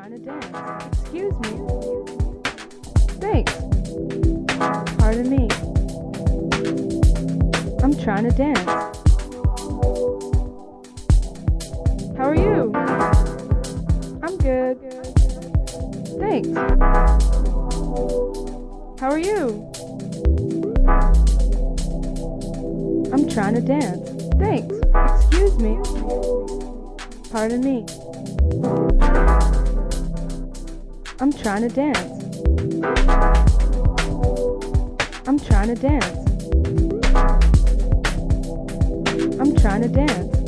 trying to dance. Excuse me. Thanks. Pardon me. I'm trying to dance. How are you? I'm good. Thanks. How are you? I'm trying to dance. Thanks. Excuse me. Pardon me. I'm trying to dance. I'm trying to dance. I'm trying to dance.